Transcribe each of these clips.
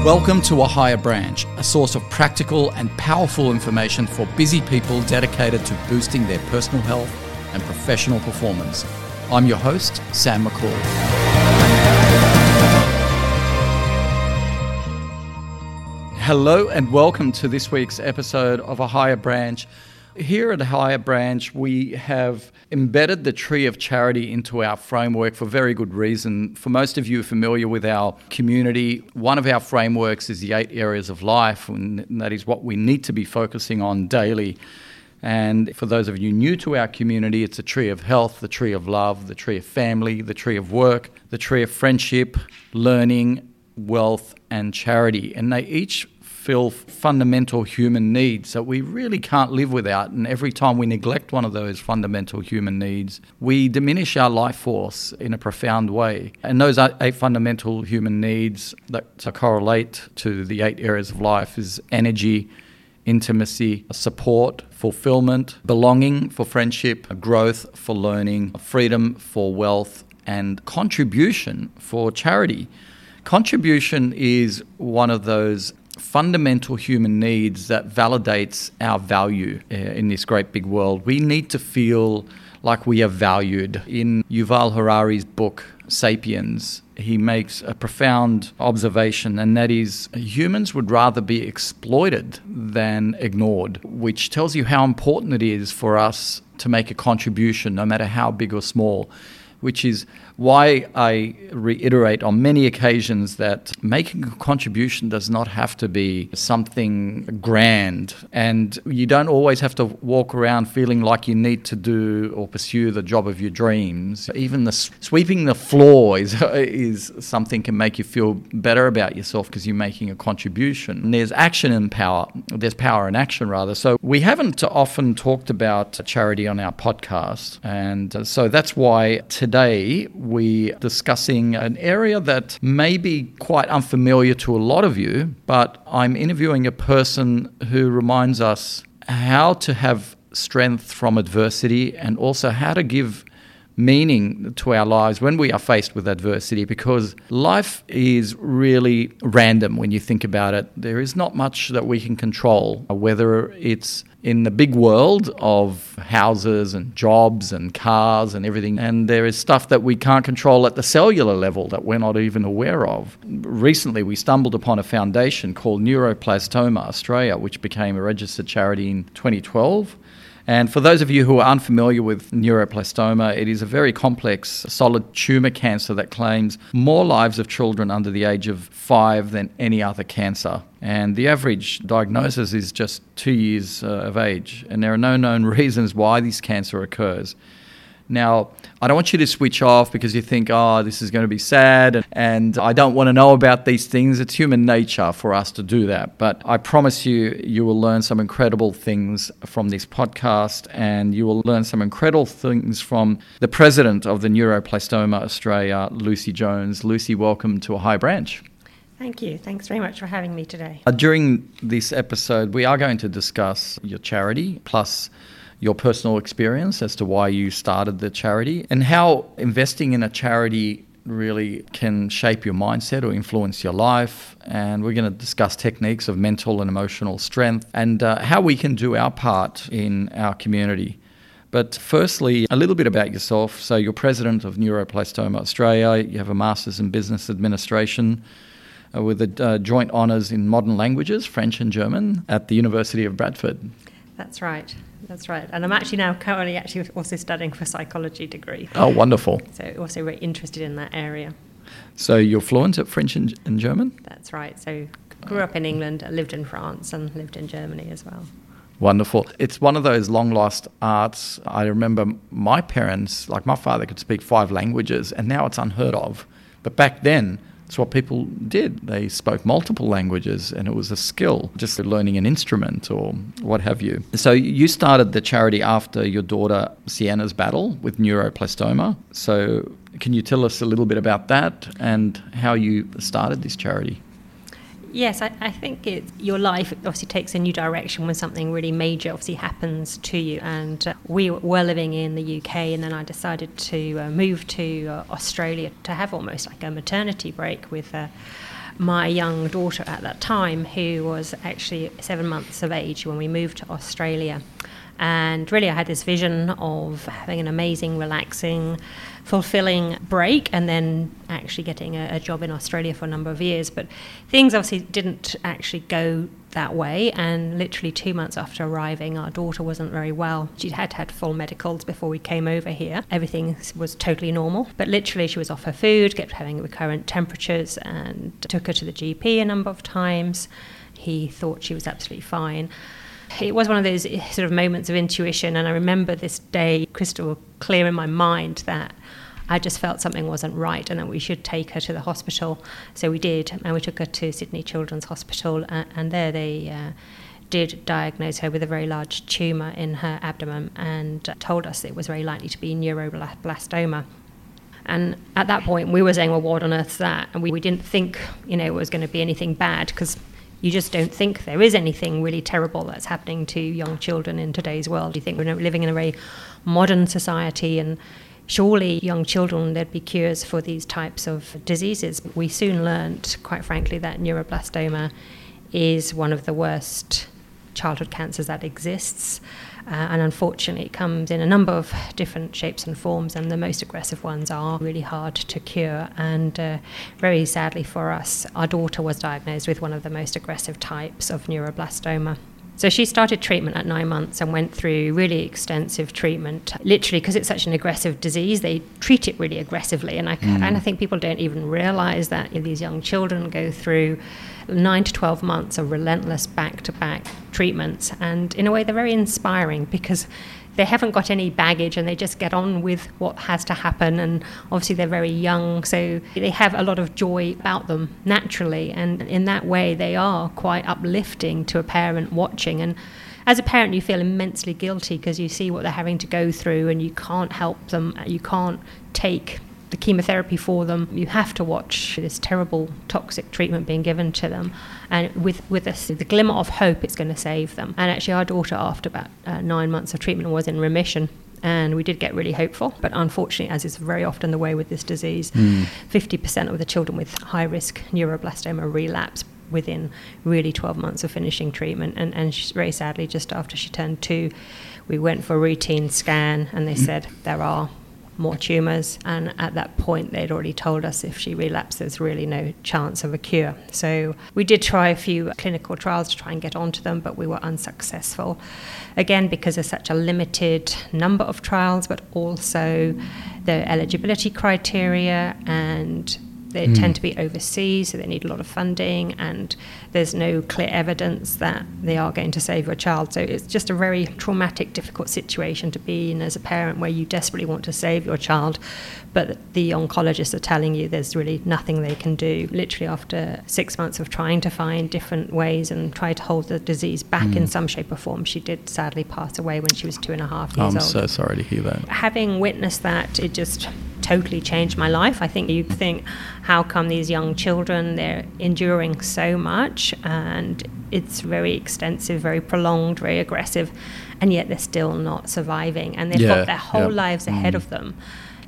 Welcome to A Higher Branch, a source of practical and powerful information for busy people dedicated to boosting their personal health and professional performance. I'm your host, Sam McCall. Hello and welcome to this week's episode of A Higher Branch. Here at A Higher Branch, we have embedded the Tree of Charity into our framework for very good reason. For most of you familiar with our community, one of our frameworks is the 8 areas of life, and that is what we need to be focusing on daily. And for those of you new to our community, it's the tree of health, the tree of love, the tree of family, the tree of work, the tree of friendship, learning, wealth, and charity. And they each fill fundamental human needs that we really can't live without. And every time we neglect one of those fundamental human needs, we diminish our life force in a profound way. And those 8 fundamental human needs that correlate to the 8 areas of life is energy, intimacy, support, fulfillment, belonging for friendship, growth for learning, freedom for wealth, and contribution for charity. Contribution is one of those fundamental human needs that validates our value in this great big world. We need to feel like we are valued. In Yuval Harari's book, Sapiens, he makes a profound observation, and that is humans would rather be exploited than ignored, which tells you how important it is for us to make a contribution, no matter how big or small, which is why I reiterate on many occasions that making a contribution does not have to be something grand, and you don't always have to walk around feeling like you need to do or pursue the job of your dreams. Even the sweeping the floor is something can make you feel better about yourself because you're making a contribution. And there's action and power. There's power in action, rather. So we haven't often talked about charity on our podcast, and so that's why today we're discussing an area that may be quite unfamiliar to a lot of you, but I'm interviewing a person who reminds us how to have strength from adversity and also how to give meaning to our lives when we are faced with adversity, because life is really random when you think about it. There is not much that we can control, whether it's in the big world of houses and jobs and cars and everything, and there is stuff that we can't control at the cellular level that we're not even aware of. Recently, we stumbled upon a foundation called Neuroblastoma Australia, which became a registered charity in 2012. And for those of you who are unfamiliar with neuroblastoma, it is a very complex solid tumour cancer that claims more lives of children under the age of 5 than any other cancer. And the average diagnosis is just 2 years of age. And there are no known reasons why this cancer occurs. Now, I don't want you to switch off because you think, this is going to be sad and I don't want to know about these things. It's human nature for us to do that. But I promise you, you will learn some incredible things from this podcast, and you will learn some incredible things from the president of the Neuroblastoma Australia, Lucy Jones. Lucy, welcome to A High Branch. Thank you. Thanks very much for having me today. During this episode, we are going to discuss your charity, plus your personal experience as to why you started the charity and how investing in a charity really can shape your mindset or influence your life. And we're going to discuss techniques of mental and emotional strength and how we can do our part in our community. But firstly, a little bit about yourself. So you're president of Neuroblastoma Australia. You have a Master's in Business Administration with a joint honours in modern languages, French and German, at the University of Bradford. That's right. And I'm actually now currently also studying for a psychology degree. Oh, wonderful. So also very interested in that area. So you're fluent at French and German? That's right. So grew up in England, lived in France and lived in Germany as well. Wonderful. It's one of those long lost arts. I remember my parents, like my father could speak 5 languages, and now it's unheard of. But back then, it's what people did. They spoke multiple languages, and it was a skill, just learning an instrument or what have you. So you started the charity after your daughter Sienna's battle with neuroblastoma. So can you tell us a little bit about that and how you started this charity? Yes, I think your life obviously takes a new direction when something really major obviously happens to you. And we were living in the UK, and then I decided to move to Australia to have almost like a maternity break with my young daughter at that time, who was actually 7 months of age when we moved to Australia. And really I had this vision of having an amazing, relaxing, fulfilling break and then actually getting a job in Australia for a number of years. But things obviously didn't actually go that way, and literally 2 months after arriving, our daughter wasn't very well. She'd had full medicals before we came over here. Everything was totally normal, but literally she was off her food, kept having recurrent temperatures, and took her to the GP a number of times. He thought she was absolutely fine. It was one of those sort of moments of intuition, and I remember this day crystal clear in my mind that I just felt something wasn't right and that we should take her to the hospital. So we did, and we took her to Sydney Children's Hospital, and there they did diagnose her with a very large tumour in her abdomen and told us it was very likely to be neuroblastoma. And at that point we were saying, well, what on earth's that? And we didn't think, it was going to be anything bad, because you just don't think there is anything really terrible that's happening to young children in today's world. You think we're living in a very modern society, and surely young children, there'd be cures for these types of diseases. We soon learnt, quite frankly, that neuroblastoma is one of the worst childhood cancers that exists. And unfortunately, it comes in a number of different shapes and forms, and the most aggressive ones are really hard to cure. And very sadly for us, our daughter was diagnosed with one of the most aggressive types of neuroblastoma. So she started treatment at 9 months and went through really extensive treatment. Literally, because it's such an aggressive disease, they treat it really aggressively. And I think people don't even realise that these young children go through 9 to 12 months of relentless back-to-back treatments. And in a way, they're very inspiring, because they haven't got any baggage and they just get on with what has to happen. And obviously they're very young, so they have a lot of joy about them naturally. And in that way, they are quite uplifting to a parent watching. And as a parent, you feel immensely guilty because you see what they're having to go through and you can't help them. You can't take the chemotherapy for them. You have to watch this terrible toxic treatment being given to them, and with the glimmer of hope it's going to save them. And actually our daughter, after about 9 months of treatment, was in remission, and we did get really hopeful. But unfortunately, as is very often the way with this disease, 50% of the children with high risk neuroblastoma relapse within really 12 months of finishing treatment. And she, very sadly, just after she turned 2, we went for a routine scan, and they said there are more tumours, and at that point they'd already told us if she relapsed there's really no chance of a cure. So we did try a few clinical trials to try and get onto them, but we were unsuccessful, again because there's such a limited number of trials, but also the eligibility criteria, and they tend to be overseas, so they need a lot of funding, and there's no clear evidence that they are going to save your child. So it's just a very traumatic, difficult situation to be in as a parent, where you desperately want to save your child, but the oncologists are telling you there's really nothing they can do. Literally after 6 months of trying to find different ways and try to hold the disease back in some shape or form, she did sadly pass away when she was 2.5 years old. I'm so sorry to hear that. Having witnessed that, it just totally changed my life. I think you think, how come these young children, they're enduring so much, and it's very extensive, very prolonged, very aggressive, and yet they're still not surviving, and they've got their whole lives ahead of them.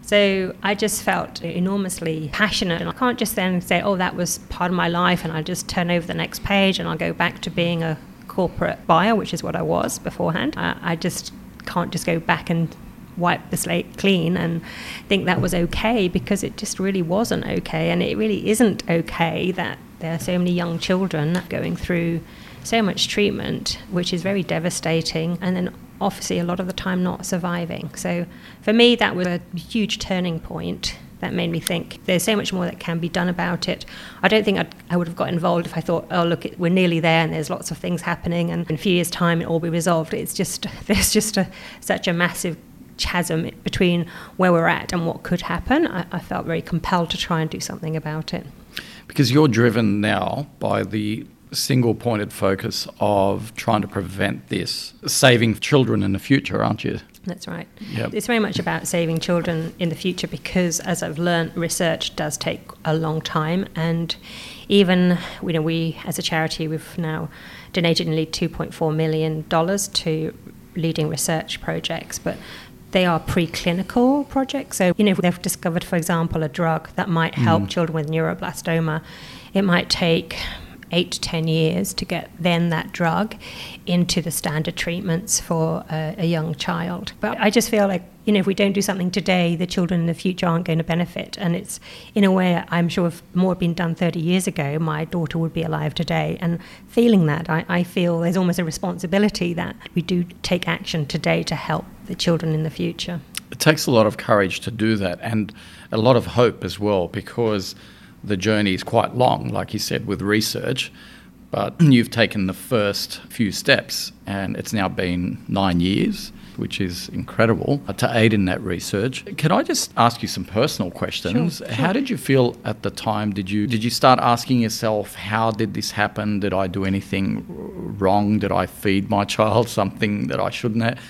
So I just felt enormously passionate, and I can't just then say, oh, that was part of my life, and I'll just turn over the next page and I'll go back to being a corporate buyer, which is what I was beforehand. I just can't just go back and wipe the slate clean and think that was okay, because it just really wasn't okay. And it really isn't okay that there are so many young children going through so much treatment, which is very devastating, and then obviously a lot of the time not surviving. So for me, that was a huge turning point that made me think there's so much more that can be done about it. I don't think I would have got involved if I thought, oh, look, we're nearly there and there's lots of things happening and in a few years' time it'll all be resolved. It's just, there's just such a massive chasm between where we're at and what could happen. I felt very compelled to try and do something about it. Because you're driven now by the single-pointed focus of trying to prevent this, saving children in the future, aren't you? That's right. Yep. It's very much about saving children in the future, because, as I've learned, research does take a long time. And even, we as a charity, we've now donated nearly $2.4 million to leading research projects. But they are preclinical projects. So, if they've discovered, for example, a drug that might help children with neuroblastoma, it might take 8 to 10 years to get then that drug into the standard treatments for a young child. But I just feel like, if we don't do something today, the children in the future aren't going to benefit. And it's, in a way, I'm sure if more had been done 30 years ago, my daughter would be alive today. And feeling that, I feel there's almost a responsibility that we do take action today to help the children in the future. It takes a lot of courage to do that, and a lot of hope as well, because the journey is quite long, like you said, with research. But you've taken the first few steps, and it's now been 9 years, which is incredible, to aid in that research. Can I just ask you some personal questions? Sure. How did you feel at the time? Did you start asking yourself, how did this happen? Did I do anything wrong? Did I feed my child something that I shouldn't have?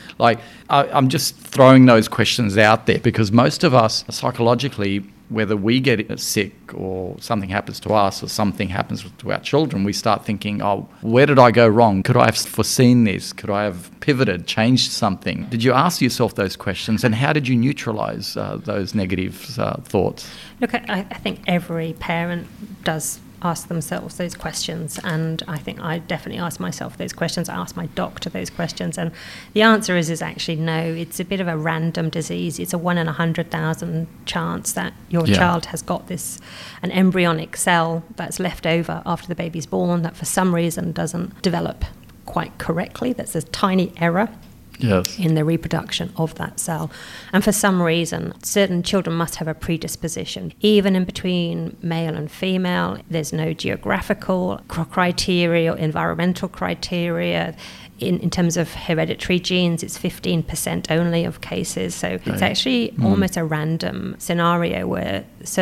I'm just throwing those questions out there, because most of us psychologically, whether we get sick or something happens to us or something happens to our children, we start thinking, where did I go wrong? Could I have foreseen this? Could I have pivoted, changed something? Did you ask yourself those questions, and how did you neutralise those negative thoughts? Look, I think every parent does ask themselves those questions, and I think I definitely ask myself those questions. I ask my doctor those questions, and the answer is actually no. It's a bit of a random disease. It's a 1 in 100,000 chance that your child has got an embryonic cell that's left over after the baby's born that for some reason doesn't develop quite correctly. That's a tiny error in the reproduction of that cell. And for some reason, certain children must have a predisposition. Even in between male and female, there's no geographical criteria or environmental criteria. In terms of hereditary genes, it's 15% only of cases. So it's actually almost a random scenario where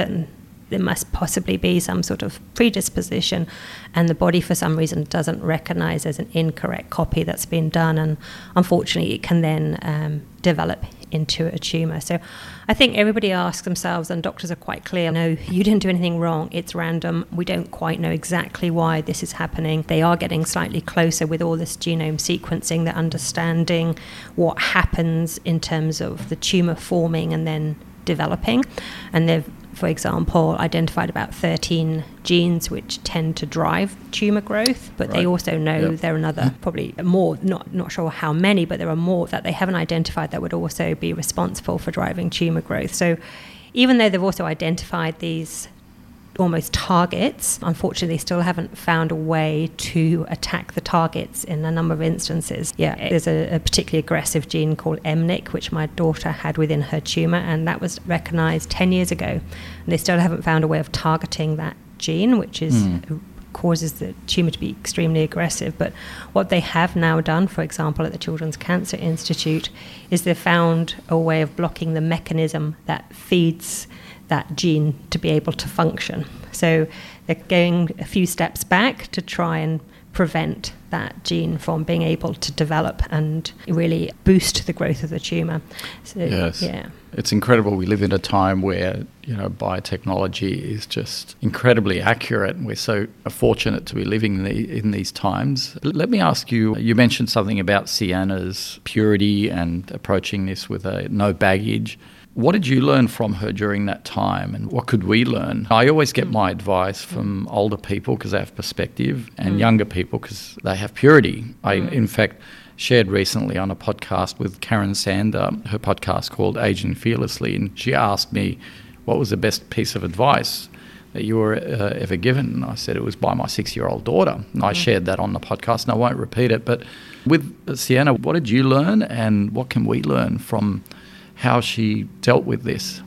there must possibly be some sort of predisposition, and the body for some reason doesn't recognize as an incorrect copy that's been done, and unfortunately it can then develop into a tumor. So I think everybody asks themselves, and doctors are quite clear, no, you didn't do anything wrong, it's random, we don't quite know exactly why this is happening. They are getting slightly closer with all this genome sequencing, they're understanding what happens in terms of the tumor forming and then developing, and they've, for example, identified about 13 genes which tend to drive tumor growth, but they also know there are another, probably more, not sure how many, but there are more that they haven't identified that would also be responsible for driving tumor growth. So even though they've also identified these almost targets, unfortunately they still haven't found a way to attack the targets in a number of instances. There's a particularly aggressive gene called MNIC, which my daughter had within her tumour, and that was recognised 10 years ago, and they still haven't found a way of targeting that gene, which is causes the tumour to be extremely aggressive. But what they have now done, for example, at the Children's Cancer Institute, is they've found a way of blocking the mechanism that feeds that gene to be able to function. So they're going a few steps back to try and prevent that gene from being able to develop and really boost the growth of the tumour. So, it's incredible. We live in a time where biotechnology is just incredibly accurate, and we're so fortunate to be living in these times. Let me ask you, you mentioned something about Sienna's purity and approaching this with no baggage. What did you learn from her during that time, and what could we learn? I always get my advice from older people because they have perspective, and younger people because they have purity. I, in fact, shared recently on a podcast with Karen Sander, her podcast called Aging Fearlessly, and she asked me what was the best piece of advice that you were ever given. And I said it was by my 6-year-old daughter, and I shared that on the podcast, and I won't repeat it. But with Sienna, what did you learn, and what can we learn from how she dealt with this?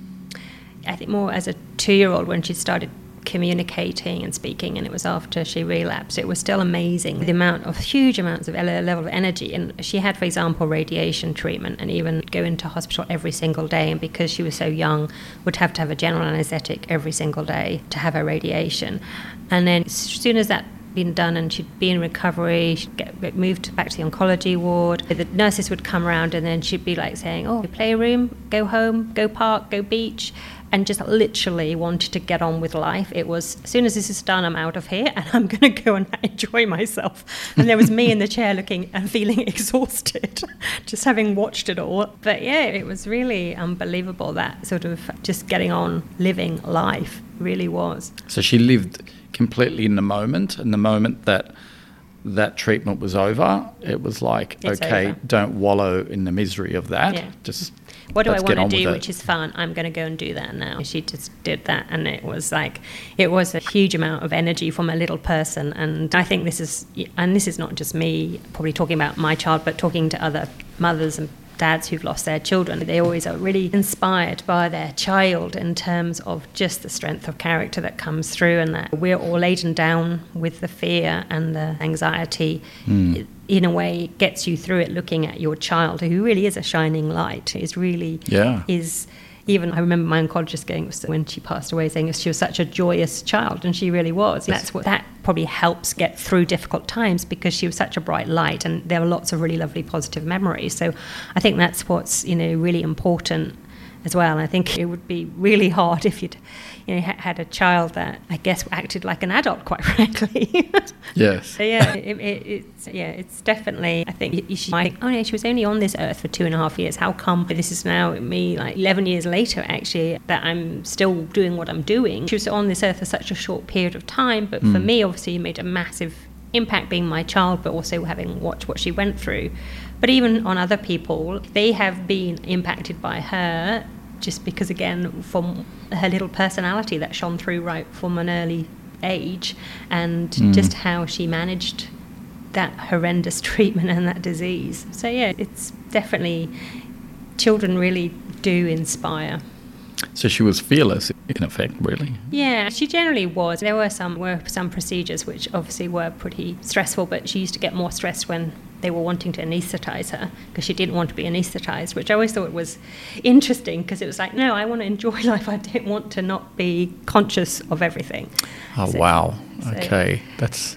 I think more as a 2-year-old, when she started communicating and speaking, and it was after she relapsed, it was still amazing the huge amounts of level of energy. And she had, for example, radiation treatment, and even go into hospital every single day, and because she was so young would have to have a general anesthetic every single day to have her radiation. And then as soon as that been done and she'd be in recovery, she'd get moved back to the oncology ward. The nurses would come around, and then she'd be like saying, playroom, go home, go park, go beach. and just literally wanted to get on with life. It was, as soon as this is done, I'm out of here and I'm going to go and enjoy myself. And there was me in the chair looking and feeling exhausted, just having watched it all. But yeah, it was really unbelievable, that sort of just getting on, living life really was. So she lived completely in the moment, and the moment that treatment was over, it was like, It's okay, over. Don't wallow in the misery of that. Yeah. Just what do I let's want get on to with do, it. which is fun? I'm going to go and do that now. She just did that, and it was a huge amount of energy from a little person. And I think this is not just me probably talking about my child, but talking to other mothers and dads who've lost their children. They always are really inspired by their child in terms of just the strength of character that comes through, and that we're all laden down with the fear and the anxiety. In a way, it gets you through it looking at your child, who really is a shining light. Even I remember my oncologist going, when she passed away, saying she was such a joyous child, and she really was. Yes. That probably helps get through difficult times, because she was such a bright light, and there were lots of really lovely positive memories. So I think that's what's really important as well. And I think it would be really hard if you'd had a child that, I guess, acted like an adult, quite frankly. Yes. So yeah, it's definitely, I think you should think, oh yeah, she was only on this earth for 2.5 years. How come this is now me, 11 years later, actually, that I'm still doing what I'm doing? She was on this earth for such a short period of time, but for me, obviously, it made a massive impact being my child, but also having watched what she went through. But even on other people, they have been impacted by her, just because, again, from her little personality that shone through right from an early age, and just how she managed that horrendous treatment and that disease. So yeah, it's definitely, children really do inspire. So she was fearless, in effect, really. Yeah, she generally was. There were some procedures which obviously were pretty stressful, but she used to get more stressed when they were wanting to anaesthetize her, because she didn't want to be anaesthetized, which I always thought was interesting, because it was like, no, I want to enjoy life. I don't want to not be conscious of everything. Oh, wow. Okay. That's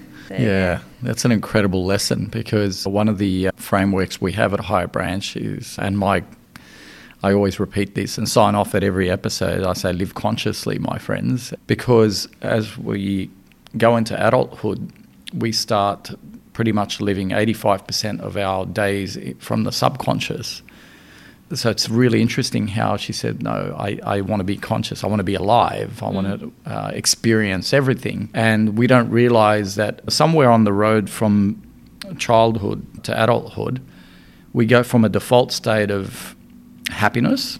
an incredible lesson, because one of the frameworks we have at Higher Branch is, and I always repeat this and sign off at every episode, I say, live consciously, my friends, because as we go into adulthood, we start pretty much living 85% of our days from the subconscious. So it's really interesting how she said, no, I want to be conscious. I want to be alive. I want to experience everything. And we don't realize that somewhere on the road from childhood to adulthood, we go from a default state of happiness,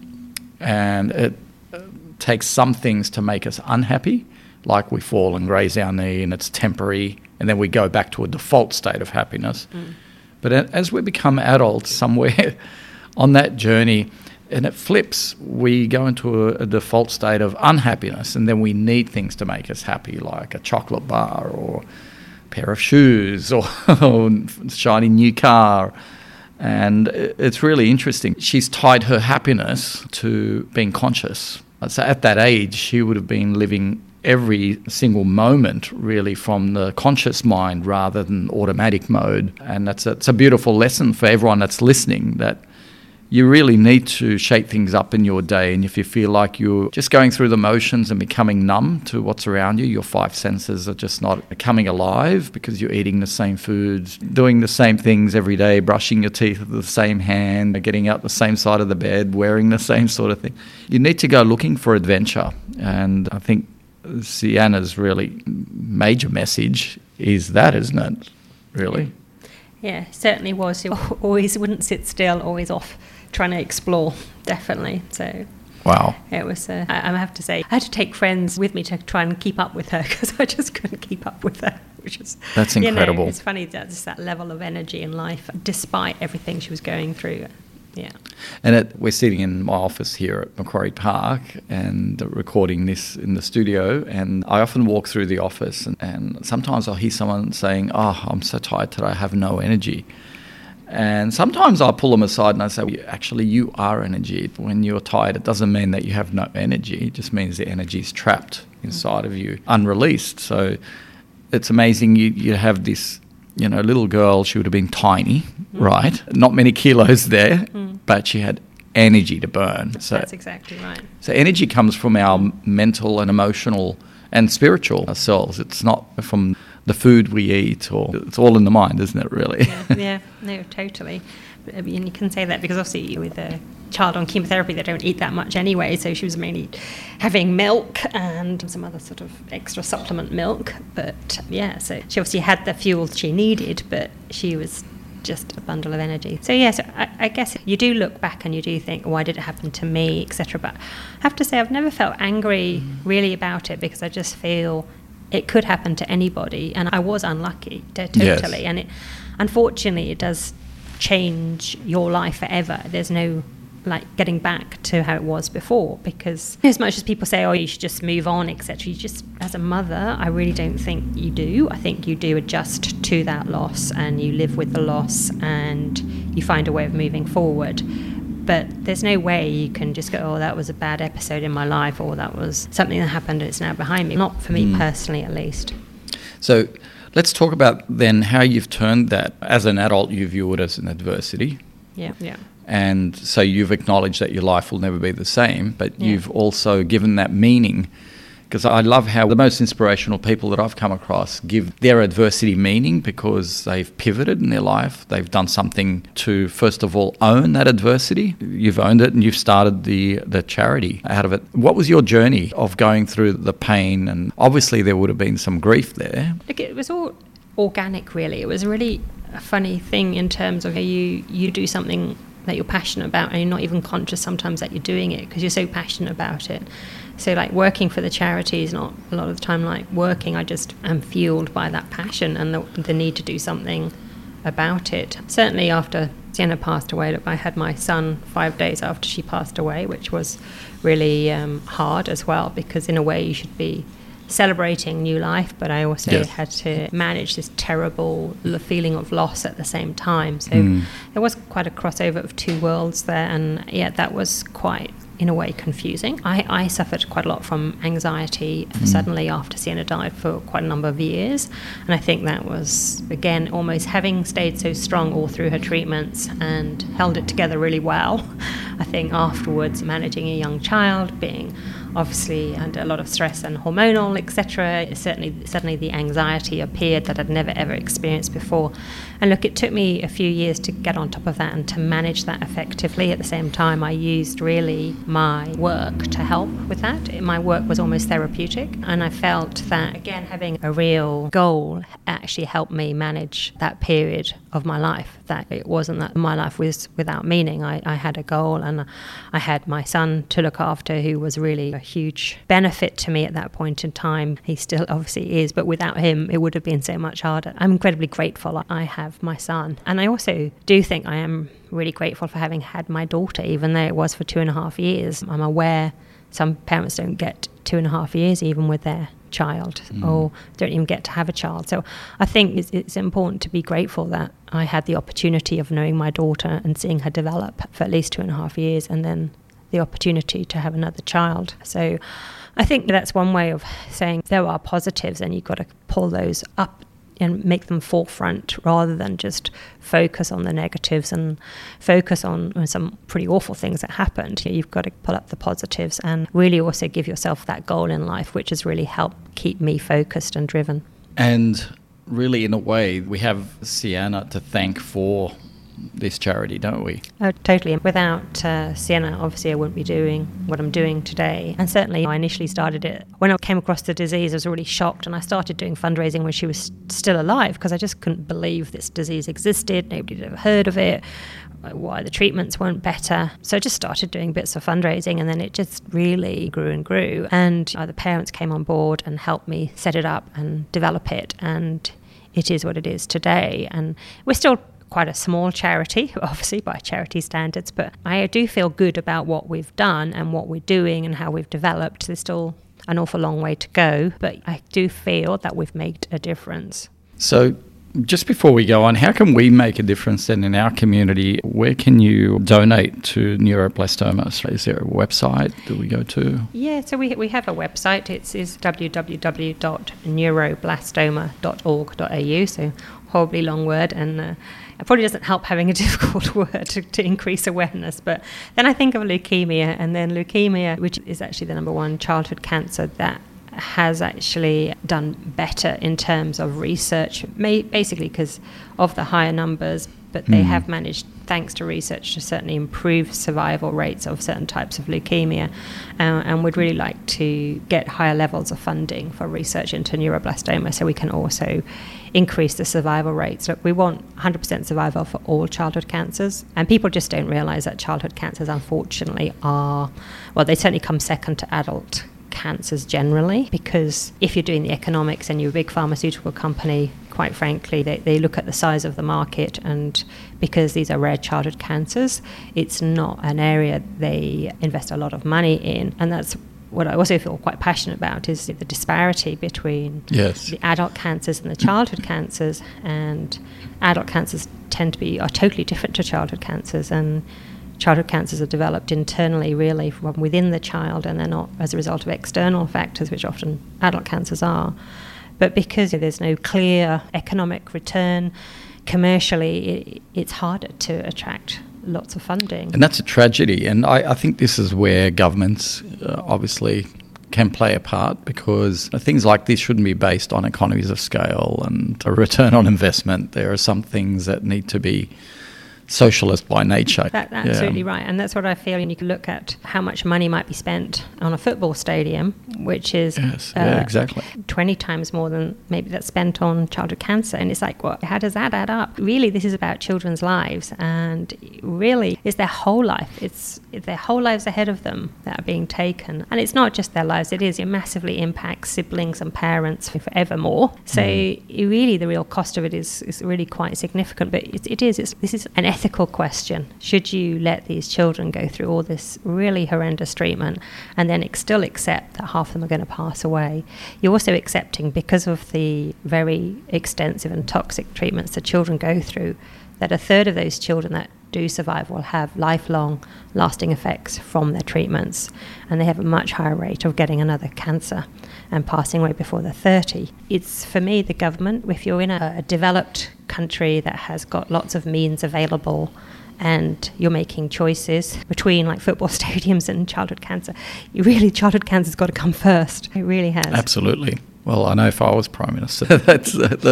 and it takes some things to make us unhappy, like we fall and graze our knee and it's temporary, and then we go back to a default state of happiness. But as we become adults, somewhere on that journey, and it flips, we go into a default state of unhappiness, and then we need things to make us happy, like a chocolate bar or a pair of shoes or a shiny new car. And it's really interesting. She's tied her happiness to being conscious. So at that age, she would have been living every single moment really from the conscious mind rather than automatic mode. And it's a beautiful lesson for everyone that's listening, that you really need to shake things up in your day. And if you feel like you're just going through the motions and becoming numb to what's around you, your five senses are just not coming alive because you're eating the same foods, doing the same things every day, brushing your teeth with the same hand, getting out the same side of the bed, wearing the same sort of thing. You need to go looking for adventure. And I think Sienna's really major message is that, isn't it? Really? Yeah, certainly was. She always wouldn't sit still, always off trying to explore, definitely. So wow, it was, I have to say, I had to take friends with me to try and keep up with her, because I just couldn't keep up with her, which is... That's incredible. It's funny, just that level of energy in life, despite everything she was going through. Yeah. And we're sitting in my office here at Macquarie Park and recording this in the studio, and I often walk through the office and sometimes I'll hear someone saying, oh, I'm so tired today, I have no energy. And sometimes I'll pull them aside and I say, well, actually, you are energy. When you're tired, it doesn't mean that you have no energy. It just means the energy is trapped inside of you, unreleased. So it's amazing you have this, little girl. She would have been tiny, right? Not many kilos there, but she had energy to burn. So that's exactly right. So energy comes from our mental and emotional and spiritual selves. It's not from the food we eat, or it's all in the mind, isn't it, really? Yeah, no, totally. I mean, you can say that because obviously with a child on chemotherapy, they don't eat that much anyway, so she was mainly having milk and some other sort of extra supplement milk. But yeah, so she obviously had the fuel she needed, but she was just a bundle of energy. So yes, I guess you do look back and you do think, why did it happen to me, etc. But I have to say I've never felt angry really about it, because I just feel it could happen to anybody, and I was unlucky, totally. Yes. And it, unfortunately, it does change your life forever. There's no getting back to how it was before, because as much as people say, oh, you should just move on, etc., you just, as a mother, I really don't think you do. I think you do adjust to that loss, and you live with the loss, and you find a way of moving forward. But there's no way you can just go, oh, that was a bad episode in my life, or that was something that happened and it's now behind me. Not for me personally, at least. So let's talk about then how you've turned that. As an adult, you view it as an adversity. Yeah. And so you've acknowledged that your life will never be the same, but you've also given that meaning. Because I love how the most inspirational people that I've come across give their adversity meaning, because they've pivoted in their life. They've done something to, first of all, own that adversity. You've owned it, and you've started the charity out of it. What was your journey of going through the pain? And obviously there would have been some grief there. Look, it was all organic, really. It was really a funny thing in terms of you do something that you're passionate about, and you're not even conscious sometimes that you're doing it because you're so passionate about it. So working for the charity is not a lot of the time like working. I just am fueled by that passion and the need to do something about it. Certainly after Sienna passed away, look, I had my son 5 days after she passed away, which was really hard as well, because in a way you should be celebrating new life, but I also had to manage this terrible feeling of loss at the same time. So there was quite a crossover of two worlds there, and that was quite, in a way, confusing. I suffered quite a lot from anxiety suddenly after Sienna died for quite a number of years, and I think that was, again, almost having stayed so strong all through her treatments and held it together really well. I think afterwards, managing a young child, being obviously under a lot of stress and hormonal, etc., suddenly the anxiety appeared that I'd never ever experienced before. And look, it took me a few years to get on top of that and to manage that effectively. At the same time, I used really my work to help with that. My work was almost therapeutic, and I felt that, again, having a real goal actually helped me manage that period of my life, that it wasn't that my life was without meaning. I had a goal, and I had my son to look after, who was really a huge benefit to me at that point in time. He still obviously is, but without him it would have been so much harder. I'm incredibly grateful I have my son, and I also do think I am really grateful for having had my daughter, even though it was for 2.5 years. I'm aware some parents don't get 2.5 years even with their child, or don't even get to have a child. So I think it's important to be grateful that I had the opportunity of knowing my daughter and seeing her develop for at least 2.5 years, and then the opportunity to have another child. So I think that's one way of saying there are positives, and you've got to pull those up and make them forefront rather than just focus on the negatives and focus on some pretty awful things that happened. You've got to pull up the positives and really also give yourself that goal in life, which has really helped keep me focused and driven. And really, in a way, we have Sienna to thank for this charity, don't we? Oh, totally. Without Sienna, obviously I wouldn't be doing what I'm doing today. And certainly I initially started it when I came across the disease. I was really shocked, and I started doing fundraising when she was still alive, because I just couldn't believe this disease existed. Nobody had ever heard of it, why the treatments weren't better. So I just started doing bits of fundraising, and then it just really grew and grew. And the parents came on board and helped me set it up and develop it, and it is what it is today. And we're still quite a small charity, obviously by charity standards, but I do feel good about what we've done and what we're doing and how we've developed. There's still an awful long way to go, but I do feel that we've made a difference. So Just before we go on, how can we make a difference then in our community? Where can you donate to neuroblastoma? So is there a website that we go to? Yeah, so we have a website. It's www.neuroblastoma.org.au, so horribly long word, and it probably doesn't help having a difficult word to increase awareness. But then I think of leukemia, and then leukemia, which is actually the number one childhood cancer that has actually done better in terms of research, basically because of the higher numbers, but they have managed, thanks to research, to certainly improve survival rates of certain types of leukemia, and would really like to get higher levels of funding for research into neuroblastoma so we can also increase the survival rates. Look, we want 100% survival for all childhood cancers, and people just don't realise that childhood cancers unfortunately they certainly come second to adult cancers generally, because if you're doing the economics and you're a big pharmaceutical company, quite frankly, they look at the size of the market, and because these are rare childhood cancers, it's not an area they invest a lot of money in. And that's what I also feel quite passionate about, is the disparity between the adult cancers and the childhood cancers. And adult cancers are totally different to childhood cancers, and childhood cancers are developed internally, really, from within the child, and they're not as a result of external factors, which often adult cancers are. But because there's no clear economic return commercially, it's harder to attract lots of funding. And that's a tragedy. And I think this is where governments obviously can play a part, because things like this shouldn't be based on economies of scale and a return on investment. There are some things that need to be socialist by nature. That's absolutely right, and that's what I feel. And you can look at how much money might be spent on a football stadium, which is exactly 20 times more than maybe that's spent on childhood cancer. And it's like, how does that add up? Really, this is about children's lives, and really, it's their whole life. It's their whole lives ahead of them that are being taken, and it's not just their lives. It massively impacts siblings and parents forevermore. So really, the real cost of it is really quite significant. But this is an ethical question. Should you let these children go through all this really horrendous treatment and then still accept that half of them are going to pass away? You're also accepting, because of the very extensive and toxic treatments that children go through, that a third of those children that do survive will have lifelong lasting effects from their treatments, and they have a much higher rate of getting another cancer and passing away before they're 30. It's, for me, the government. If you're in a developed country that has got lots of means available, and you're making choices between like football stadiums and childhood cancer, childhood cancer's got to come first. It really has. Absolutely. Well, I know if I was Prime Minister, that's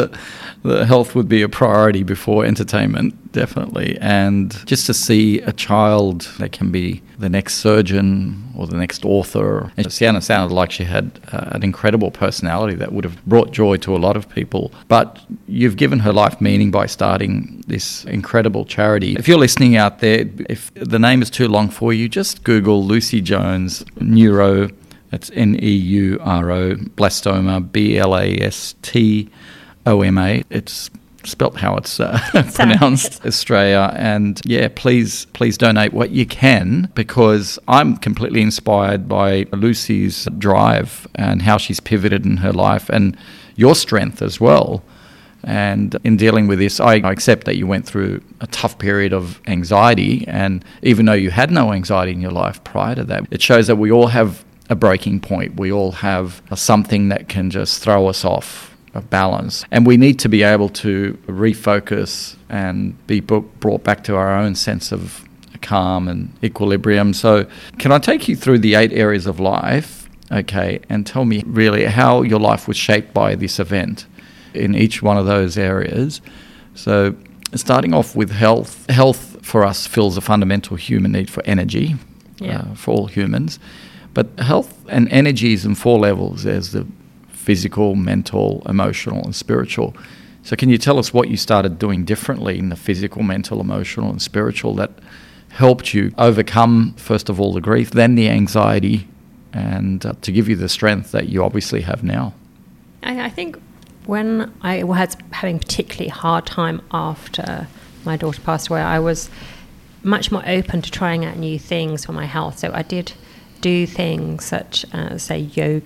the health would be a priority before entertainment, definitely. And just to see a child that can be the next surgeon or the next author. And Sienna sounded like she had an incredible personality that would have brought joy to a lot of people. But you've given her life meaning by starting this incredible charity. If you're listening out there, if the name is too long for you, just Google Lucy Jones Neuro. That's Neuro, blastoma, Blastoma. It's spelt how it's pronounced, Australia. And please donate what you can, because I'm completely inspired by Lucy's drive and how she's pivoted in her life, and your strength as well. And in dealing with this, I accept that you went through a tough period of anxiety, and even though you had no anxiety in your life prior to that, it shows that we all have a breaking point. We all have something that can just throw us off of balance, and we need to be able to refocus and be brought back to our own sense of calm and equilibrium. So can I take you through the 8 areas of life, and tell me really how your life was shaped by this event in each one of those areas? So starting off with health for us fills a fundamental human need for energy, for all humans. But health and energy is in 4 levels. There's the physical, mental, emotional, and spiritual. So can you tell us what you started doing differently in the physical, mental, emotional, and spiritual that helped you overcome, first of all, the grief, then the anxiety, and to give you the strength that you obviously have now? I think when I was having a particularly hard time after my daughter passed away, I was much more open to trying out new things for my health. So I did do things such as, say, yoga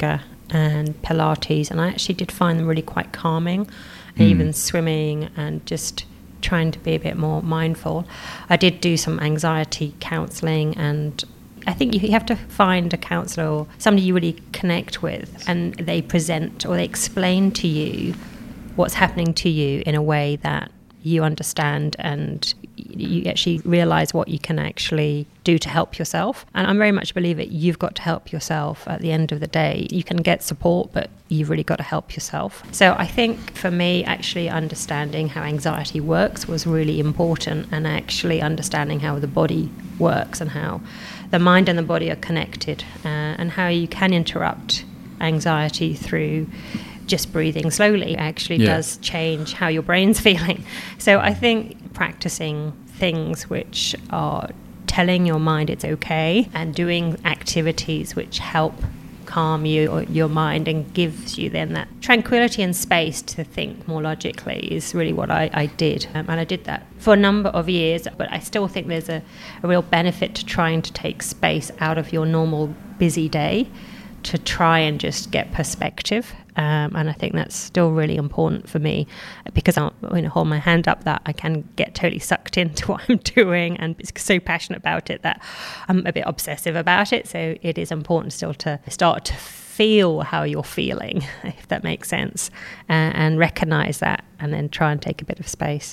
and Pilates, and I actually did find them really quite calming, and even swimming and just trying to be a bit more mindful. I did do some anxiety counselling, and I think you have to find a counsellor or somebody you really connect with, and they present or they explain to you what's happening to you in a way that you understand, and you actually realise what you can actually do to help yourself. And I'm very much a believer you've got to help yourself at the end of the day. You can get support, but you've really got to help yourself. So I think for me, actually understanding how anxiety works was really important, and actually understanding how the body works and how the mind and the body are connected, and how you can interrupt anxiety through just breathing slowly actually does change how your brain's feeling. So I think practicing things which are telling your mind it's okay, and doing activities which help calm you or your mind and gives you then that tranquility and space to think more logically is really what I did. And I did that for a number of years, but I still think there's a real benefit to trying to take space out of your normal busy day to try and just get perspective. And I think that's still really important for me, because I hold my hand up that I can get totally sucked into what I'm doing and be so passionate about it that I'm a bit obsessive about it. So it is important still to start to feel how you're feeling, if that makes sense, and recognize that, and then try and take a bit of space.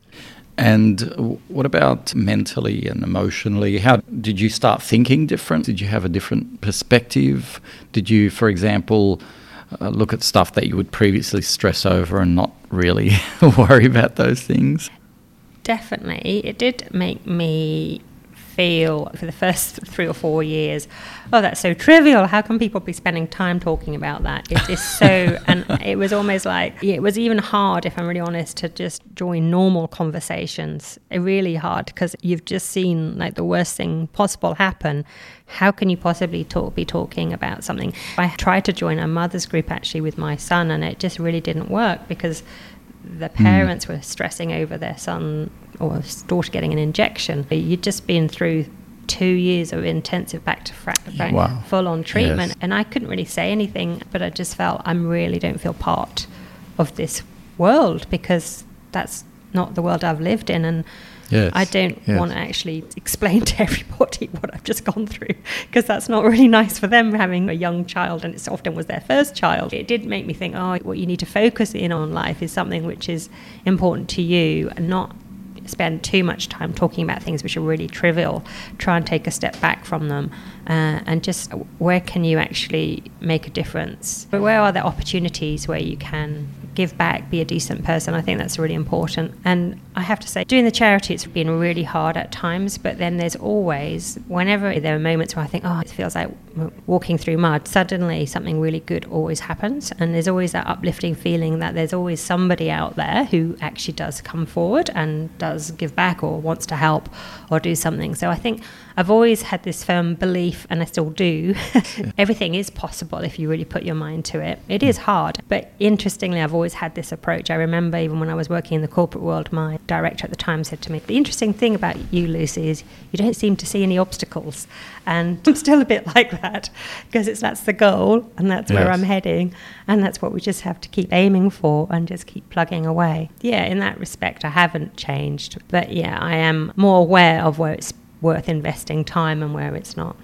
And what about mentally and emotionally? How did you start thinking different? Did you have a different perspective? Did you, for example, look at stuff that you would previously stress over and not really worry about those things? Definitely. It did make me feel for the first 3 or 4 years, oh, that's so trivial. How can people be spending time talking about that? It is so, and it was almost like, it was even hard, if I'm really honest, to just join normal conversations. Really hard, because you've just seen like the worst thing possible happen. How can you possibly be talking about something? I tried to join a mother's group actually with my son, and it just really didn't work, because the parents were stressing over their son or daughter getting an injection. You'd just been through 2 years of intensive back full-on treatment, and I couldn't really say anything, but I just felt I really don't feel part of this world, because that's not the world I've lived in, and I don't want to actually explain to everybody what I've just gone through, because that's not really nice for them, having a young child, and it often was their first child. It did make me think, what you need to focus in on life is something which is important to you, and not spend too much time talking about things which are really trivial. Try and take a step back from them, and just where can you actually make a difference? Where are there opportunities where you can give back, be a decent person? I think that's really important. And I have to say, doing the charity, it's been really hard at times, but then there's always, whenever there are moments where I think, it feels like walking through mud, suddenly something really good always happens, and there's always that uplifting feeling that there's always somebody out there who actually does come forward and does give back or wants to help or do something. So I think I've always had this firm belief, and I still do, everything is possible if you really put your mind to it. It is hard, but interestingly, I've always had this approach. I remember even when I was working in the corporate world, my director at the time said to me, the interesting thing about you, Lucy, is you don't seem to see any obstacles. And I'm still a bit like that, because that's the goal, and that's where I'm heading, and that's what we just have to keep aiming for and just keep plugging away. Yeah, in that respect, I haven't changed, but I am more aware of where it's worth investing time and where it's not.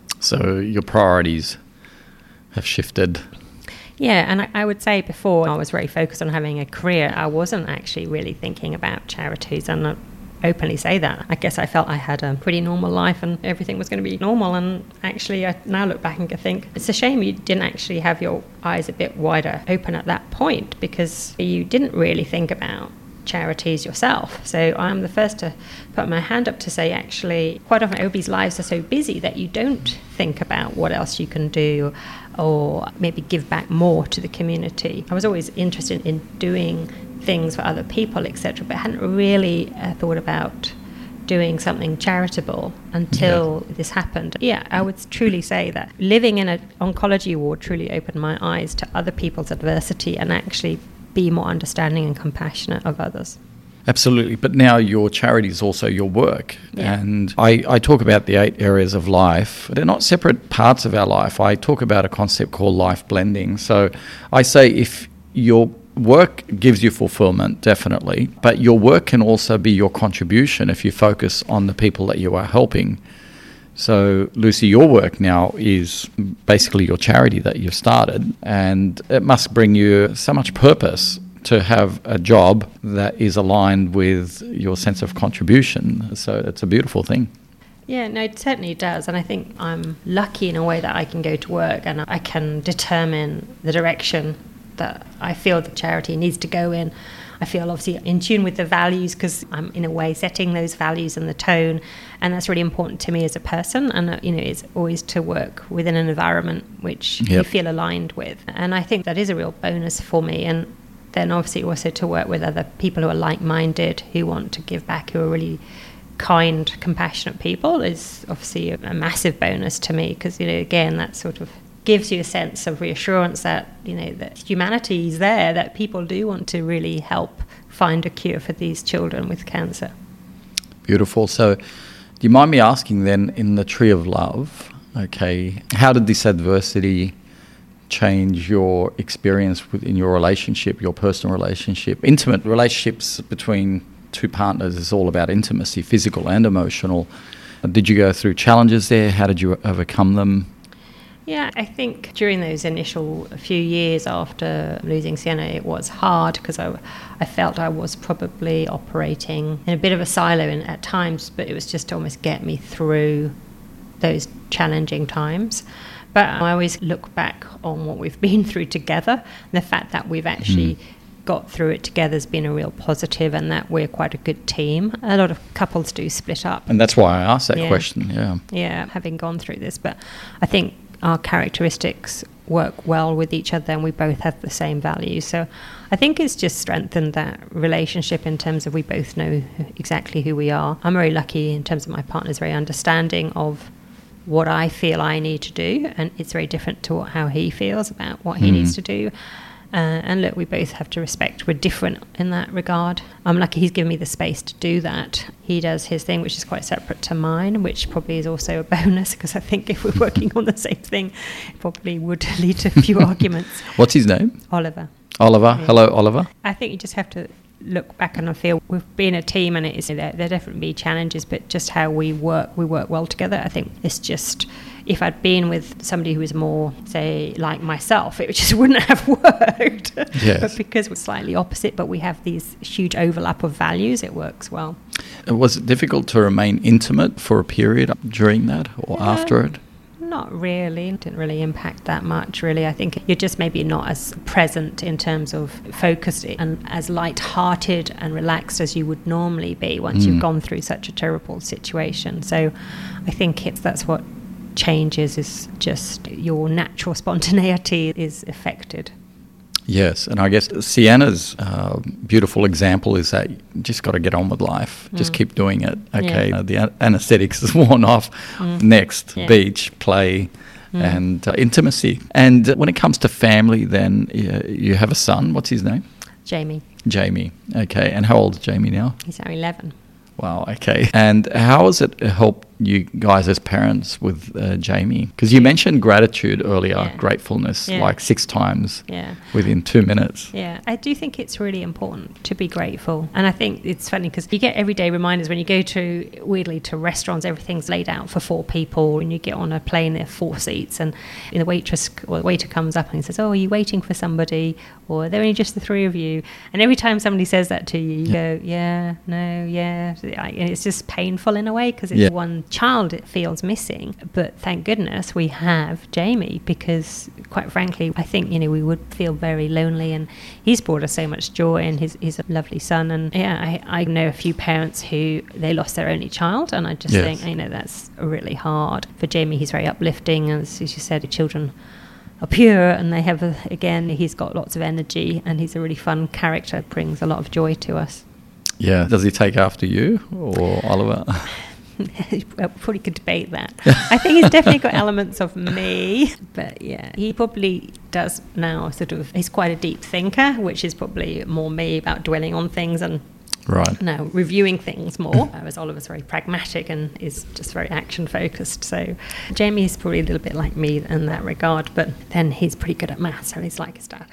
So your priorities have shifted. Yeah, and I would say before I was very focused on having a career. I wasn't actually really thinking about charities, and I openly say that. I guess I felt I had a pretty normal life and everything was going to be normal, and actually I now look back and think it's a shame you didn't actually have your eyes a bit wider open at that point, because you didn't really think about charities yourself. So I'm the first to put my hand up to say, actually, quite often everybody's lives are so busy that you don't think about what else you can do or maybe give back more to the community. I was always interested in doing things for other people, etc., but I hadn't really thought about doing something charitable until this happened. I would truly say that living in an oncology ward truly opened my eyes to other people's adversity and actually be more understanding and compassionate of others. Absolutely. But now your charity is also your work. Yeah. And I talk about the 8 areas of life. They're not separate parts of our life. I talk about a concept called life blending. So I say if your work gives you fulfillment, definitely, but your work can also be your contribution if you focus on the people that you are helping. So, Lucy, your work now is basically your charity that you've started, and it must bring you so much purpose to have a job that is aligned with your sense of contribution. So it's a beautiful thing. Yeah, no, it certainly does. And I think I'm lucky in a way that I can go to work and I can determine the direction that I feel the charity needs to go in. I feel obviously in tune with the values because I'm in a way setting those values and the tone, and that's really important to me as a person. And it's always to work within an environment which you feel aligned with, and I think that is a real bonus for me. And then obviously also to work with other people who are like-minded, who want to give back, who are really kind, compassionate people is obviously a massive bonus to me because again that sort of gives you a sense of reassurance that that humanity is there, that people do want to really help find a cure for these children with cancer. Beautiful. So do you mind me asking then, in the Tree of Love, okay, how did this adversity change your experience within your relationship, your personal relationship? Intimate relationships between two partners is all about intimacy, physical and emotional. Did you go through challenges there? How did you overcome them? Yeah, I think during those initial few years after losing Sienna, it was hard because I felt I was probably operating in a bit of a silo at times, but it was just to almost get me through those challenging times. But I always look back on what we've been through together, and the fact that we've actually got through it together has been a real positive, and that we're quite a good team. A lot of couples do split up. And that's why I asked that question, Yeah, having gone through this. But I think our characteristics work well with each other, and we both have the same values. So I think it's just strengthened that relationship in terms of we both know exactly who we are. I'm very lucky in terms of my partner's very understanding of what I feel I need to do, and it's very different to how he feels about what he needs to do. And look, we both have to respect we're different in that regard. I'm lucky he's given me the space to do that. He does his thing, which is quite separate to mine, which probably is also a bonus because I think if we're working on the same thing, it probably would lead to a few arguments. What's his name? Oliver. Oliver. Yeah. Hello, Oliver. I think you just have to look back and I feel we've been a team, and there definitely be challenges, but just how we work well together. I think it's just, if I'd been with somebody who was more, say, like myself, it just wouldn't have worked. Yes. But because we're slightly opposite, but we have these huge overlap of values, it works well. Was it difficult to remain intimate for a period during that or after it? Not really. It didn't really impact that much, really. I think you're just maybe not as present in terms of focused and as light-hearted and relaxed as you would normally be once you've gone through such a terrible situation. So I think that's what changes, is just your natural spontaneity is affected. Yes, and I guess Sienna's beautiful example is that you just got to get on with life. Just keep doing it. Okay, the anaesthetics is worn off. Next, beach, play, and intimacy. And when it comes to family, then you have a son. What's his name? Jamie. Jamie. Okay, and how old is Jamie now? He's now 11. Wow, okay. And how has it helped you guys as parents with Jamie? Because you mentioned gratitude earlier, gratefulness, like 6 times within 2 minutes. Yeah, I do think it's really important to be grateful. And I think it's funny because you get everyday reminders when you go weirdly to restaurants, everything's laid out for 4 people, and you get on a plane, there are 4 seats, and the waitress or the waiter comes up and he says, "Oh, are you waiting for somebody? Or are there only just the 3 of you?" And every time somebody says that to you, you go, "Yeah, no, yeah." And it's just painful in a way because it's one child it feels missing. But thank goodness we have Jamie, because quite frankly I think we would feel very lonely, and he's brought us so much joy, and he's a lovely son. And I know a few parents who they lost their only child, and I just think that's really hard. For Jamie, he's very uplifting, as you said, the children are pure, and they have he's got lots of energy, and he's a really fun character, brings a lot of joy to us. Yeah. Does he take after you or Oliver? Well, probably could debate that. I think he's definitely got elements of me, but he probably does now he's quite a deep thinker, which is probably more me, about dwelling on things and Right. Now, reviewing things more, whereas Oliver's very pragmatic and is just very action-focused. So Jamie is probably a little bit like me in that regard, but then he's pretty good at maths, so he's like his dad.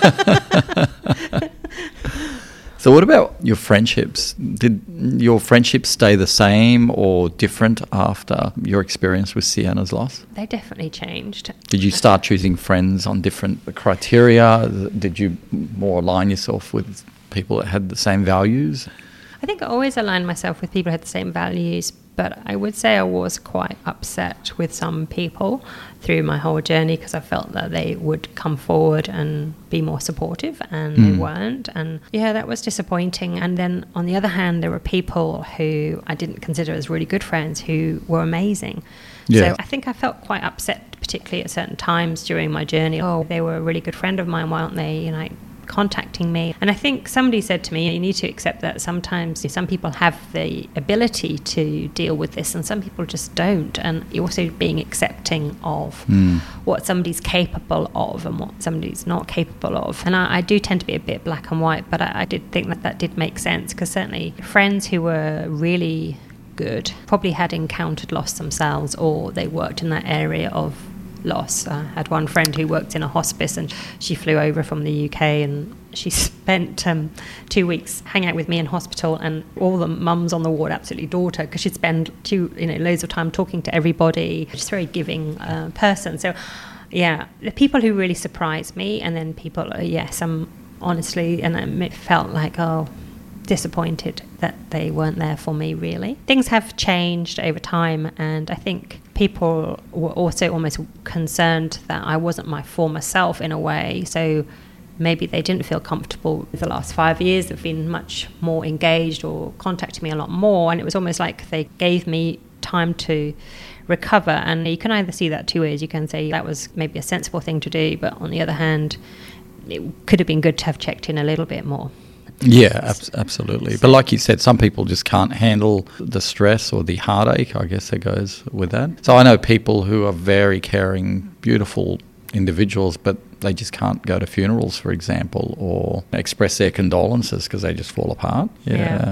So what about your friendships? Did your friendships stay the same or different after your experience with Sienna's loss? They definitely changed. Did you start choosing friends on different criteria? Did you more align yourself with people that had the same values? I think I always aligned myself with people who had the same values, but I would say I was quite upset with some people through my whole journey because I felt that they would come forward and be more supportive, and they weren't. And yeah, that was disappointing. And then on the other hand, there were people who I didn't consider as really good friends who were amazing. Yeah. So I think I felt quite upset, particularly at certain times during my journey. Oh, they were a really good friend of mine, why aren't they, contacting me? And I think somebody said to me, you need to accept that sometimes some people have the ability to deal with this and some people just don't. And you're also being accepting of what somebody's capable of and what somebody's not capable of. And I do tend to be a bit black and white, but I did think that did make sense, because certainly friends who were really good probably had encountered loss themselves, or they worked in that area of loss. I had one friend who worked in a hospice, and she flew over from the UK and she spent 2 weeks hanging out with me in hospital, and all the mums on the ward absolutely adored her because she'd spend loads of time talking to everybody. Just a very giving person. So yeah, the people who really surprised me, and then people, some honestly, and I felt like, disappointed that they weren't there for me, really. Things have changed over time, and I think people were also almost concerned that I wasn't my former self in a way, so maybe they didn't feel comfortable. The last 5 years they've been much more engaged or contacted me a lot more, and it was almost like they gave me time to recover. And you can either see that two ways. You can say that was maybe a sensible thing to do, but on the other hand, it could have been good to have checked in a little bit more. Yeah, absolutely. But like you said, some people just can't handle the stress or the heartache, I guess, that goes with that. So I know people who are very caring, beautiful individuals, but they just can't go to funerals, for example, or express their condolences because they just fall apart. Yeah.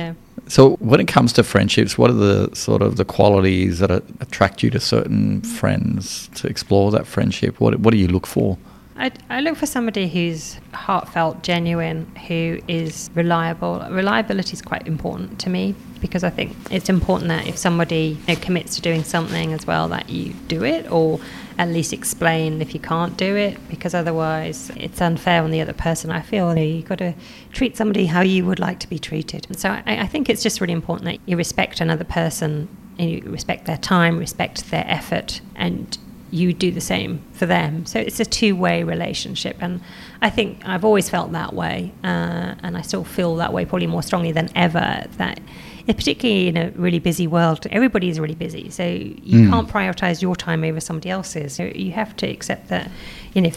So when it comes to friendships, what are the sort of the qualities that attract you to certain friends to explore that friendship? What do you look for? I look for somebody who's heartfelt, genuine, who is reliable. Reliability is quite important to me, because I think it's important that if somebody commits to doing something as well, that you do it, or at least explain if you can't do it, because otherwise it's unfair on the other person. I feel you've got to treat somebody how you would like to be treated. So I think it's just really important that you respect another person, and you respect their time, respect their effort, and you do the same for them. So it's a two-way relationship, and I think I've always felt that way, and I still feel that way probably more strongly than ever, that particularly in a really busy world, everybody is really busy, so you can't prioritize your time over somebody else's. So you have to accept that if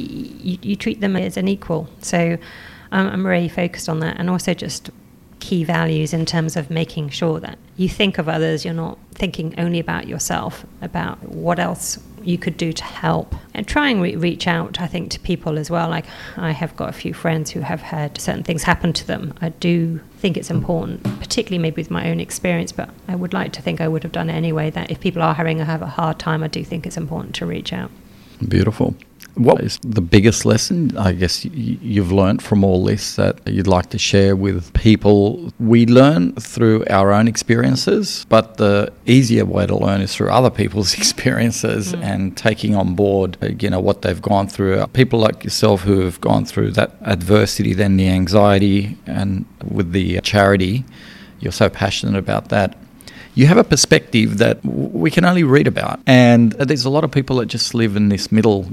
you treat them as an equal. So I'm really focused on that, and also just key values in terms of making sure that you think of others. You're not thinking only about yourself, about what else you could do to help, and try and reach out, I think, to people as well. Like, I have got a few friends who have had certain things happen to them. I do think it's important, particularly maybe with my own experience, but I would like to think I would have done it anyway, that if people are have a hard time, I do think it's important to reach out. Beautiful. What is the biggest lesson, I guess, you've learned from all this that you'd like to share with people? We learn through our own experiences, but the easier way to learn is through other people's experiences and taking on board, what they've gone through. People like yourself who have gone through that adversity, then the anxiety, and with the charity, you're so passionate about that. You have a perspective that we can only read about. And there's a lot of people that just live in this middle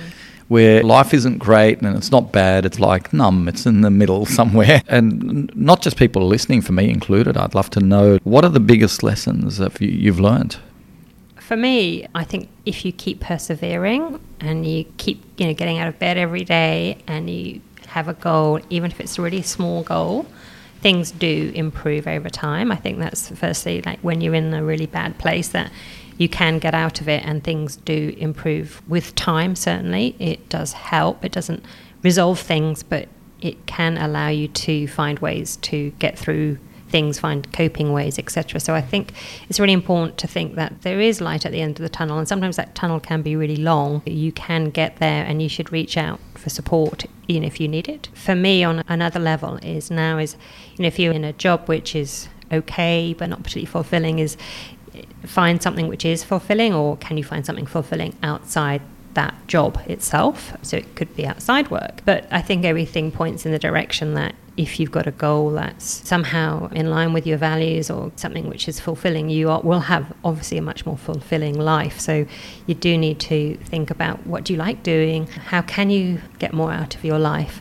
where life isn't great and it's not bad. It's like numb. It's in the middle somewhere. And not just people listening, for me included. I'd love to know, what are the biggest lessons that you've learned? For me, I think if you keep persevering and you keep getting out of bed every day and you have a goal, even if it's a really small goal, things do improve over time. I think that's firstly, like when you're in a really bad place, that you can get out of it and things do improve with time. Certainly it does help. It doesn't resolve things, but it can allow you to find ways to get through things, find coping ways, etc. So I think it's really important to think that there is light at the end of the tunnel, and sometimes that tunnel can be really long. You can get there, and you should reach out for support even if you need it. For me, on another level, is if you're in a job which is okay but not particularly fulfilling, is find something which is fulfilling, or can you find something fulfilling outside that job itself? So it could be outside work, but I think everything points in the direction that if you've got a goal that's somehow in line with your values or something which is fulfilling, you will have obviously a much more fulfilling life. So you do need to think about, what do you like doing? How can you get more out of your life?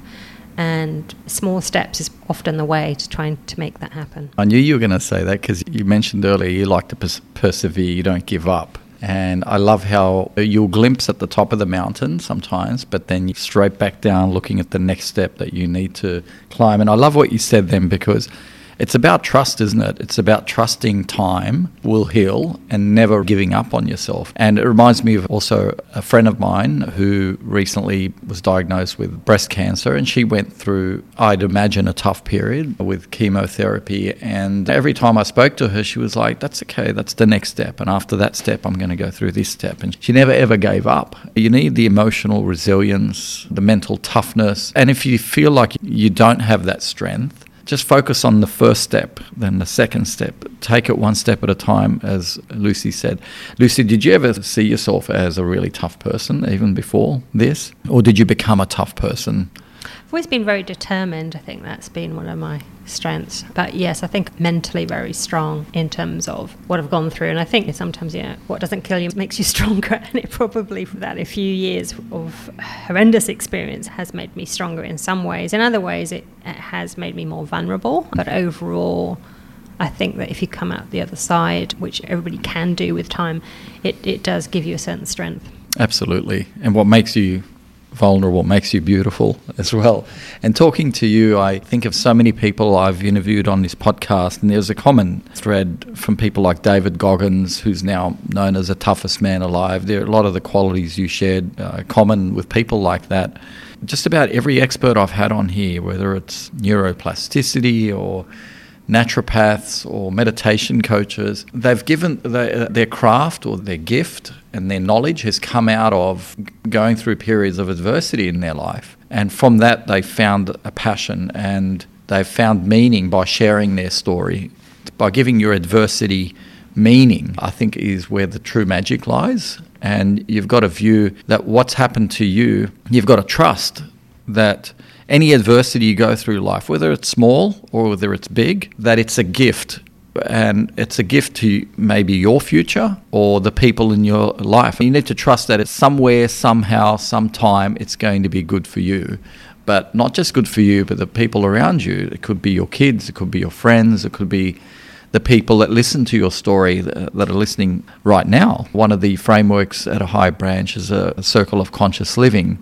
And small steps is often the way to trying to make that happen. I knew you were going to say that, because you mentioned earlier you like to persevere, you don't give up. And I love how you'll glimpse at the top of the mountain sometimes, but then you straight back down looking at the next step that you need to climb. And I love what you said then, because it's about trust, isn't it? It's about trusting time will heal and never giving up on yourself. And it reminds me of also a friend of mine who recently was diagnosed with breast cancer, and she went through, I'd imagine, a tough period with chemotherapy. And every time I spoke to her, she was like, that's okay, that's the next step. And after that step, I'm going to go through this step. And she never ever gave up. You need the emotional resilience, the mental toughness. And if you feel like you don't have that strength, just focus on the first step, then the second step. Take it one step at a time, as Lucy said. Lucy, did you ever see yourself as a really tough person even before this? Or did you become a tough person? I've always been very determined. I think that's been one of my strengths. But yes, I think mentally very strong in terms of what I've gone through. And I think sometimes, what doesn't kill you makes you stronger. And it probably, for that, a few years of horrendous experience has made me stronger in some ways. In other ways, it has made me more vulnerable. But overall, I think that if you come out the other side, which everybody can do with time, it does give you a certain strength. Absolutely. And what makes you vulnerable makes you beautiful as well. And talking to you, I think of so many people I've interviewed on this podcast, and there's a common thread from people like David Goggins, who's now known as the toughest man alive. There are a lot of the qualities you shared common with people like that. Just about every expert I've had on here, whether it's neuroplasticity or naturopaths or meditation coaches, they've given their craft or their gift and their knowledge has come out of going through periods of adversity in their life. And from that, they found a passion and they've found meaning by sharing their story. By giving your adversity meaning, I think, is where the true magic lies. And you've got to view that what's happened to you, you've got to trust that any adversity you go through life, whether it's small or whether it's big, that it's a gift. And it's a gift to maybe your future or the people in your life. You need to trust that it's somewhere, somehow, sometime, it's going to be good for you. But not just good for you, but the people around you. It could be your kids, it could be your friends, it could be the people that listen to your story that are listening right now. One of the frameworks at a higher branch is a circle of conscious living.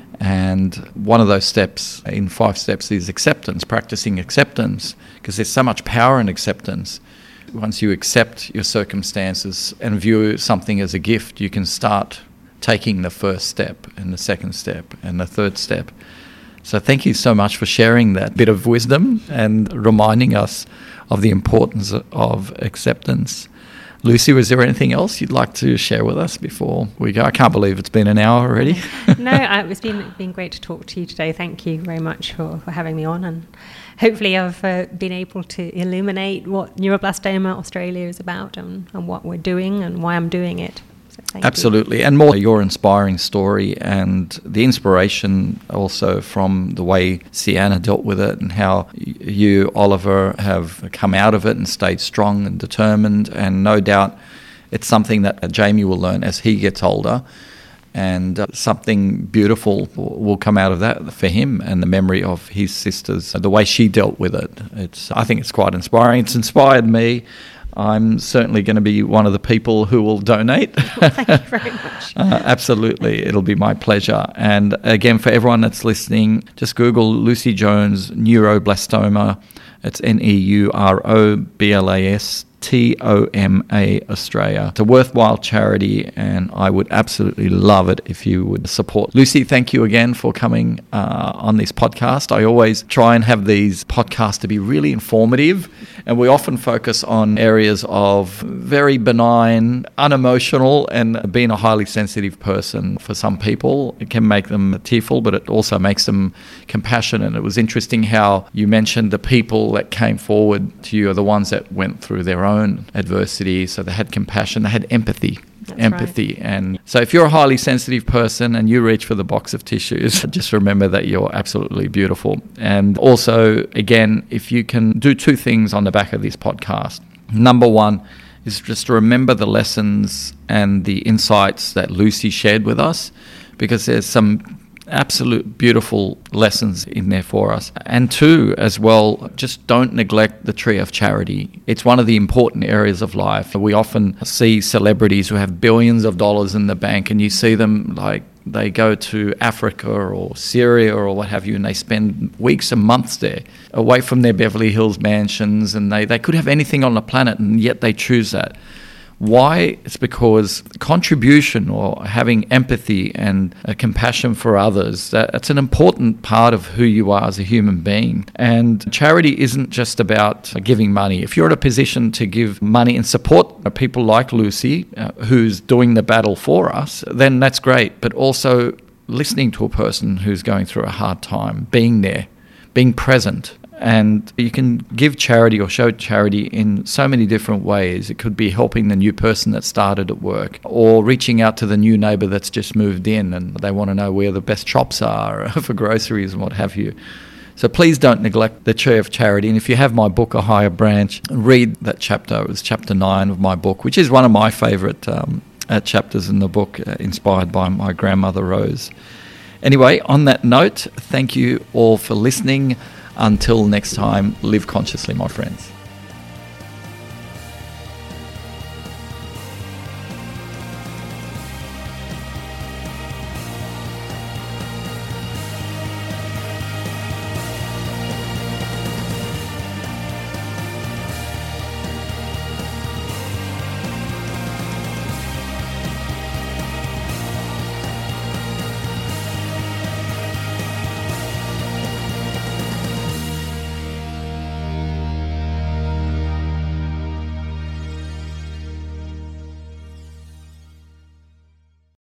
And one of those steps in 5 steps is acceptance, practicing acceptance, because there's so much power in acceptance. Once you accept your circumstances and view something as a gift, you can start taking the first step and the second step and the third step. So thank you so much for sharing that bit of wisdom and reminding us of the importance of acceptance. Lucy, was there anything else you'd like to share with us before we go? I can't believe it's been an hour already. No, it's been great to talk to you today. Thank you very much for having me on. And hopefully I've been able to illuminate what Neuroblastoma Australia is about and what we're doing and why I'm doing it. So thank Absolutely. you. And more your inspiring story and the inspiration also from the way Sienna dealt with it and how you, Oliver, have come out of it and stayed strong and determined. And no doubt it's something that Jamie will learn as he gets older. And something beautiful will come out of that for him and the memory of his sisters, the way she dealt with it. I think it's quite inspiring. It's inspired me. I'm certainly going to be one of the people who will donate. Thank you very much. Absolutely. It'll be my pleasure. And again, for everyone that's listening, just Google Lucy Jones neuroblastoma. It's NEUROBLASTOMA. TOMA Australia. It's a worthwhile charity, and I would absolutely love it if you would support. Lucy, thank you again for coming on this podcast. I always try and have these podcasts to be really informative, and we often focus on areas of very benign, unemotional, and being a highly sensitive person for some people, it can make them tearful, but it also makes them compassionate. And it was interesting how you mentioned the people that came forward to you are the ones that went through their own adversity, so they had compassion, they had empathy. Right. And so if you're a highly sensitive person and you reach for the box of tissues, just remember that you're absolutely beautiful. And also, again, if you can do two things on the back of this podcast. Number one is just to remember the lessons and the insights that Lucy shared with us, because there's some absolute beautiful lessons in there for us. And two, as well, just don't neglect the tree of charity. It's one of the important areas of life. We often see celebrities who have billions of dollars in the bank, and you see them like they go to Africa or Syria or what have you, and they spend weeks and months there away from their Beverly Hills mansions, and they could have anything on the planet, and yet they choose that. Why? It's because contribution or having empathy and compassion for others, that's an important part of who you are as a human being. And charity isn't just about giving money. If you're in a position to give money and support people like Lucy, who's doing the battle for us, then that's great. But also listening to a person who's going through a hard time, being there, being present. And you can give charity or show charity in so many different ways. It could be helping the new person that started at work, or reaching out to the new neighbour that's just moved in and they want to know where the best shops are for groceries and what have you. So please don't neglect the tree of charity. And if you have my book, A Higher Branch, read that chapter. It was chapter 9 of my book, which is one of my favourite chapters in the book, inspired by my grandmother Rose. Anyway, on that note, thank you all for listening. Until next time, live consciously, my friends.